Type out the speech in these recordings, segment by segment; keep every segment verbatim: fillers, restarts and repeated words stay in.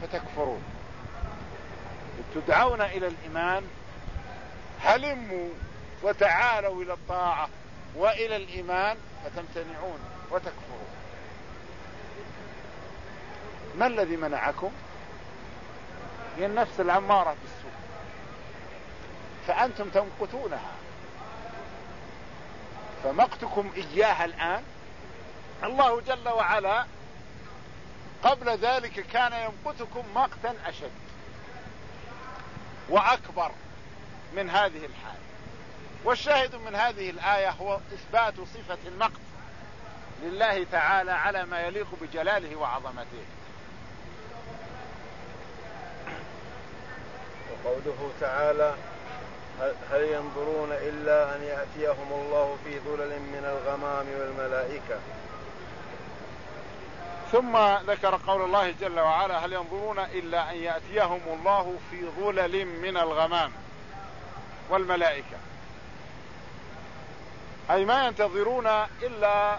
فتكفرون. تدعون إلى الإيمان، هلموا وتعالوا إلى الطاعة وإلى الإيمان، فتمتنعون وتكفرون. ما الذي منعكم؟ هي النفس الأمارة بالسوء، فأنتم تمقتونها. فمقتكم إياها الآن، الله جل وعلا قبل ذلك كان يمقتكم مقتا أشد وأكبر من هذه الحال. والشاهد من هذه الآية هو إثبات صفة المقت لله تعالى على ما يليق بجلاله وعظمته. وقوله تعالى: هل ينظرون إلا أن يأتيهم الله في ظلل من الغمام والملائكة. ثم ذكر قول الله جل وعلا: هل ينظرون إلا أن يأتيهم الله في ظلل من الغمام والملائكة، أي ما ينتظرون إلا،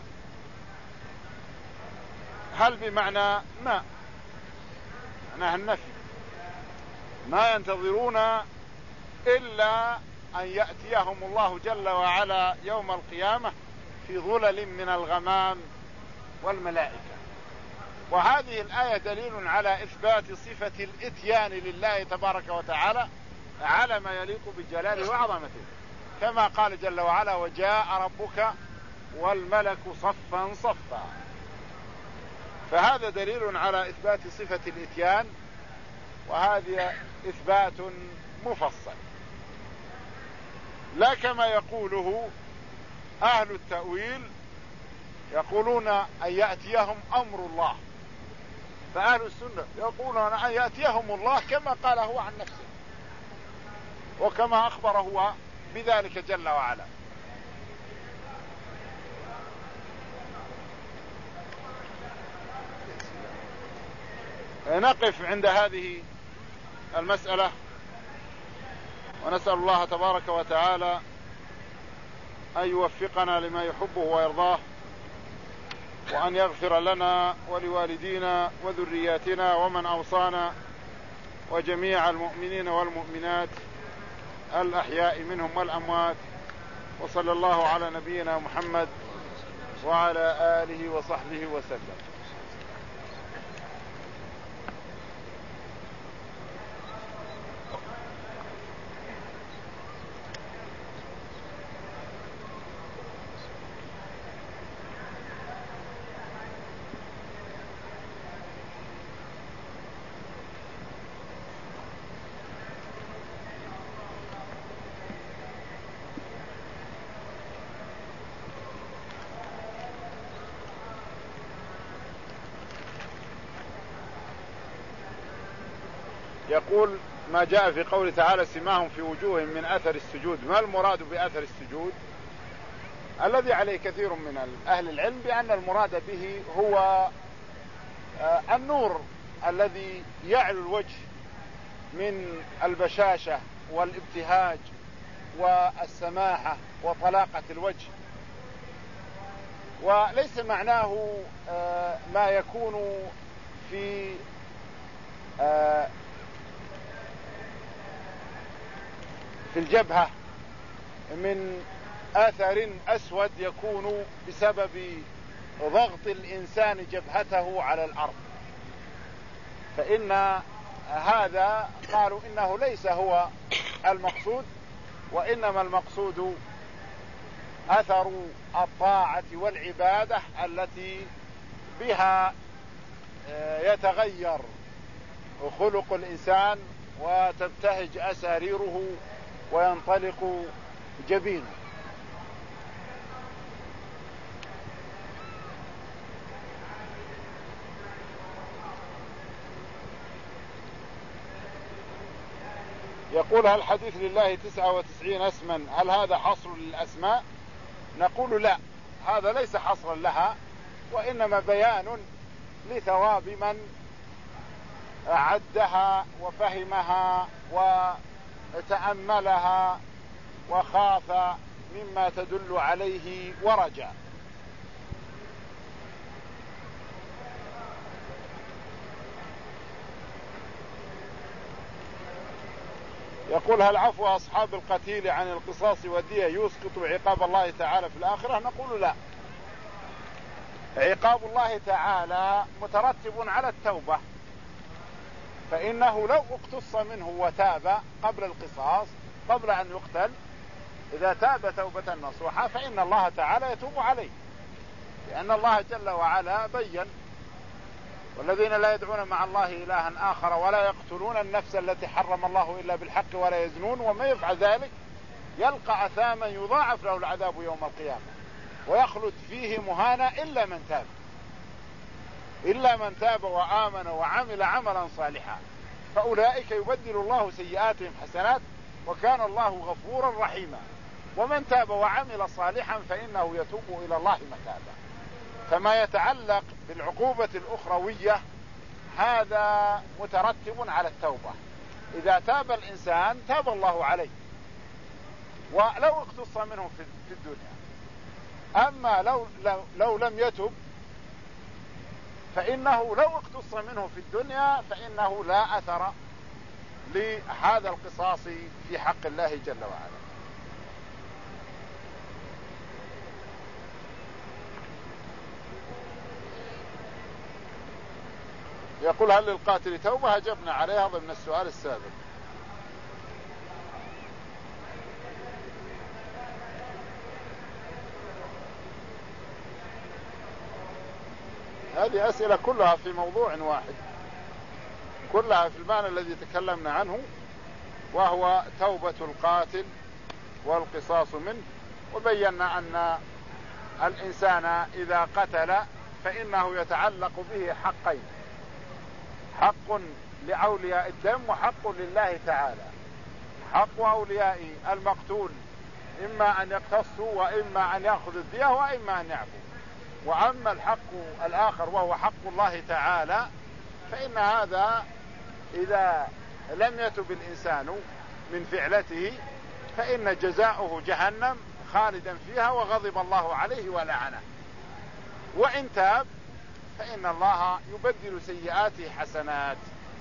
هل بمعنى ما، معناها النفي، ما ينتظرون إلا أن يأتيهم الله جل وعلا يوم القيامة في ظلل من الغمام والملائكة. وهذه الآية دليل على إثبات صفة الإتيان لله تبارك وتعالى على ما يليق بجلاله وعظمته، كما قال جل وعلا: وجاء ربك والملك صفا صفا. فهذا دليل على إثبات صفة الإتيان، وهذا إثبات مفصل، لا كما يقوله أهل التأويل، يقولون أن يأتيهم أمر الله. فأهل السنة يقولون أن يأتيهم الله كما قال هو عن نفسه، وكما أخبر هو بذلك جل وعلا. نقف عند هذه المسألة، ونسأل الله تبارك وتعالى أن يوفقنا لما يحبه ويرضاه، وأن يغفر لنا ولوالدينا وذرياتنا ومن أوصانا وجميع المؤمنين والمؤمنات الأحياء منهم والأموات. وصلى الله على نبينا محمد وعلى آله وصحبه وسلم. يقول: ما جاء في قوله تعالى: سماهم في وجوههم من أثر السجود، ما المراد بأثر السجود؟ الذي عليه كثير من أهل العلم بأن المراد به هو النور الذي يعلو الوجه من البشاشة والابتهاج والسماحة وطلاقة الوجه، وليس معناه ما يكون في في الجبهة من أثر أسود يكون بسبب ضغط الإنسان جبهته على الأرض، فإن هذا قالوا إنه ليس هو المقصود، وإنما المقصود أثر الطاعة والعبادة التي بها يتغير خلق الإنسان وتبتهج أساريره وينطلق جبينه. يقول: هل الحديث لله تسعة وتسعين اسما هل هذا حصر للأسماء؟ نقول لا، هذا ليس حصرا لها، وإنما بيان لثواب من عدها وفهمها وتأملها وخاف مما تدل عليه ورجع. يقول هل عفو أصحاب القتيل عن القصاص والدية يسقط عقاب الله تعالى في الآخرة؟ نقول لا، عقاب الله تعالى مترتب على التوبة، فإنه لو اقتص منه وتاب قبل القصاص قبل أن يقتل، إذا تاب توبة نصوحة فإن الله تعالى يتوب عليه، لأن الله جل وعلا بين والذين لا يدعون مع الله إلها آخر ولا يقتلون النفس التي حرم الله إلا بالحق ولا يزنون ومن يفعل ذلك يلقى أثاما يضاعف له العذاب يوم القيامة ويخلد فيه مهانا إلا من تاب إلا من تاب وآمن وعمل عملا صالحا فأولئك يبدل الله سيئاتهم حسنات وكان الله غفورا رحيما. ومن تاب وعمل صالحا فإنه يتوب إلى الله متابا. فما يتعلق بالعقوبة الأخروية هذا مترتب على التوبة، إذا تاب الإنسان تاب الله عليه ولو اقتص منه في الدنيا. أما لو, لو, لو لم يتب فإنه لو اقتص منه في الدنيا فإنه لا أثر لهذا القصاص في حق الله جل وعلا. يقول هل للقاتل توبة؟ أجبنا عليها ضمن السؤال السابق. هذه أسئلة كلها في موضوع واحد، كلها في المعنى الذي تكلمنا عنه، وهو توبة القاتل والقصاص منه. وبينا أن الإنسان إذا قتل فإنه يتعلق به حقين، حق لأولياء الدم وحق لله تعالى. حق أولياء المقتول إما أن يقتصوا وإما أن يأخذوا الدية وإما أن يعفوا. وأما الحق الآخر وهو حق الله تعالى فإن هذا إذا لم يتب الإنسان من فعلته فإن جزاؤه جهنم خالدا فيها وغضب الله عليه ولعنه. وإن تاب فإن الله يبدل سيئاته حسنات.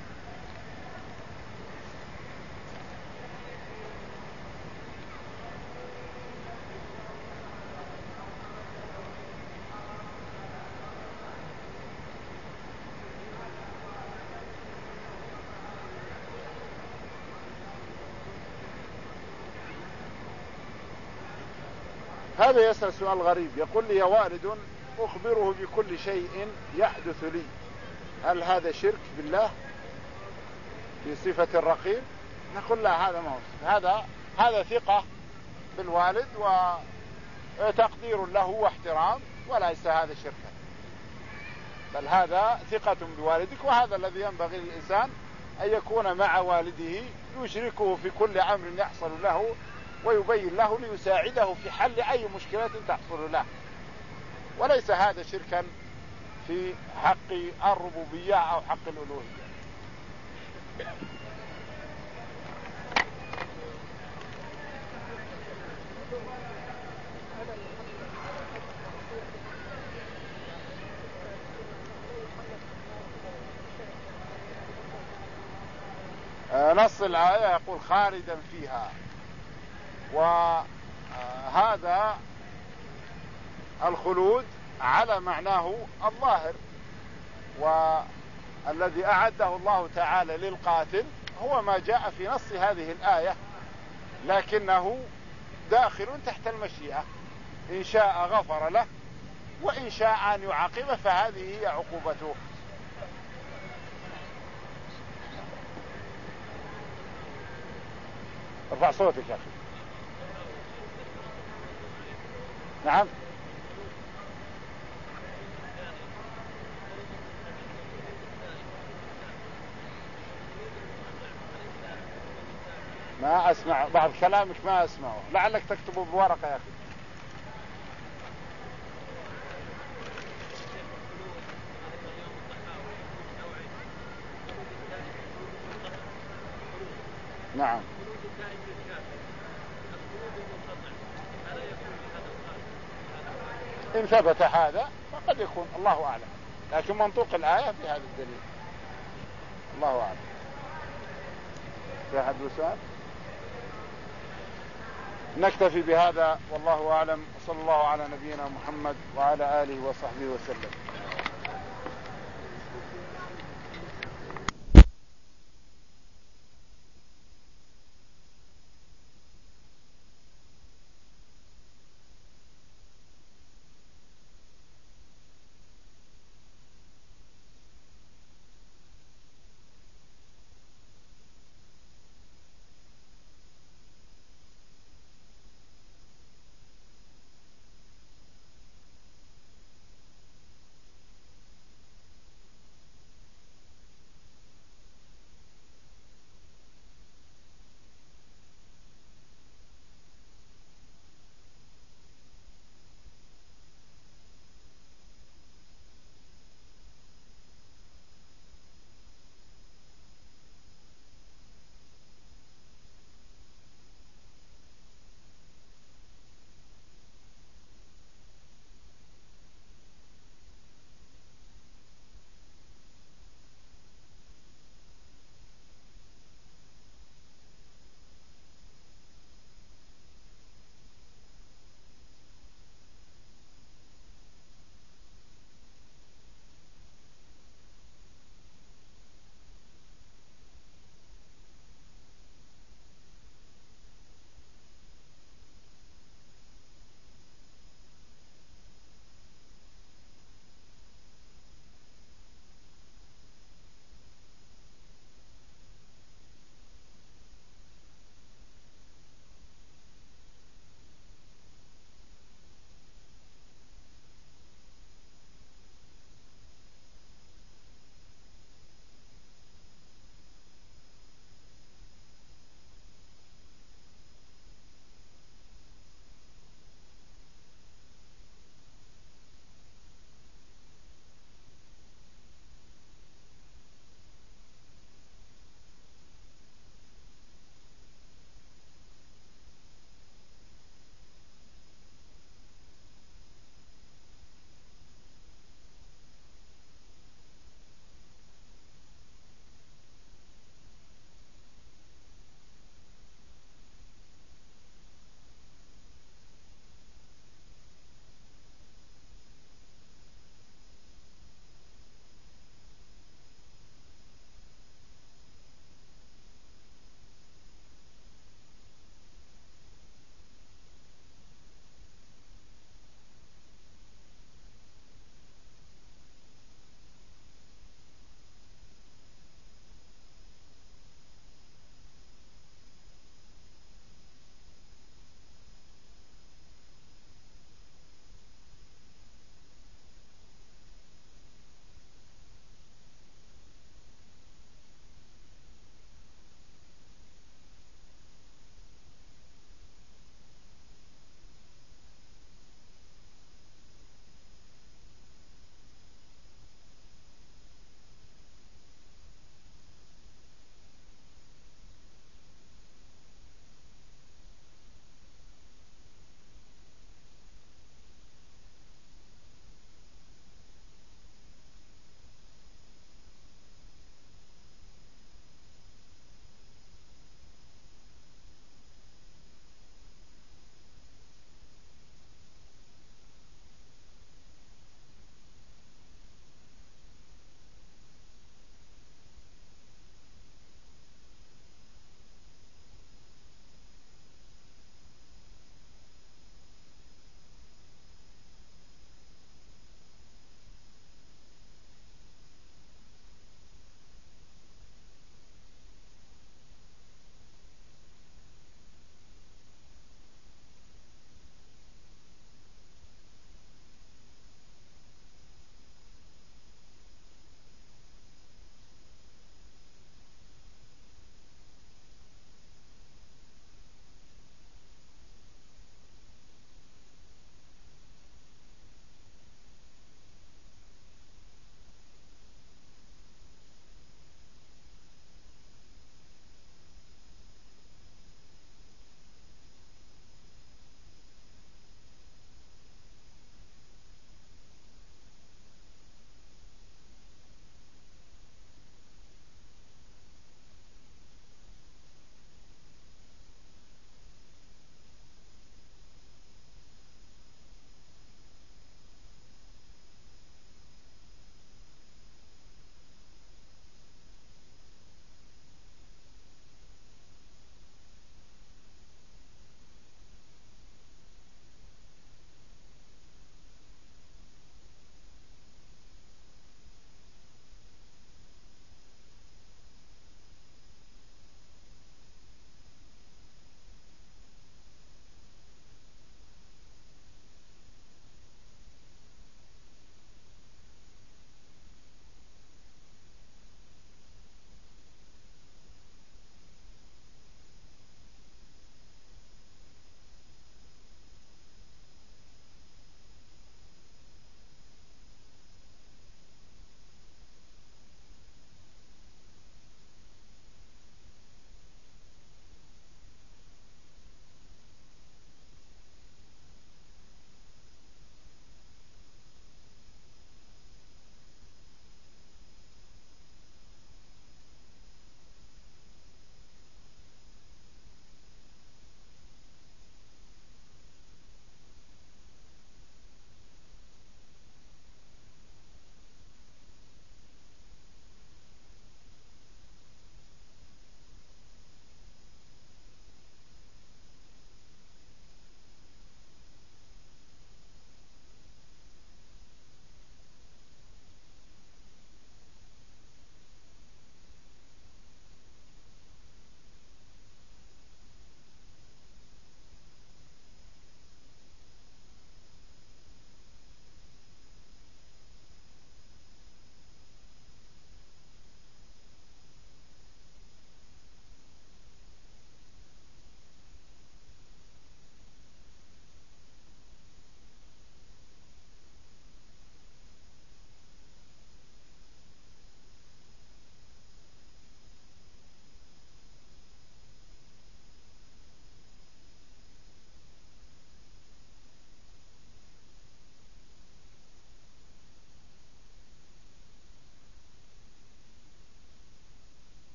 هذا يسأل سؤال غريب، يقول لي يا والد أخبره بكل شيء يحدث لي، هل هذا شرك بالله في صفة الرقيب؟ نقول لا، هذا ما هو، هذا هذا ثقة بالوالد وتقدير له واحترام، وليس هذا شركا، بل هذا ثقة بوالدك. وهذا الذي ينبغي للإنسان أن يكون مع والده يشركه في كل أمر يحصل له ويبين له ليساعده في حل أي مشكلة تحصل له، وليس هذا شركا في حق الربوبية أو حق الألوهية. نص الآية يقول خالدا فيها، وهذا الخلود على معناه الظاهر، والذي أعده الله تعالى للقاتل هو ما جاء في نص هذه الآية، لكنه داخل تحت المشيئة، إن شاء غفر له وإن شاء أن يعاقبه فهذه هي عقوبته. ارفع صوتك يا أخي. نعم. ما أسمع بعض كلامك، ما أسمعه، لعلك تكتبه بورقة يا أخي. نعم. إن ثبت هذا فقد يكون، الله أعلم، لكن منطوق الآية في هذا الدليل، الله أعلم. في أحد سؤال؟ نكتفي بهذا والله أعلم، وصلى الله على نبينا محمد وعلى آله وصحبه وسلم.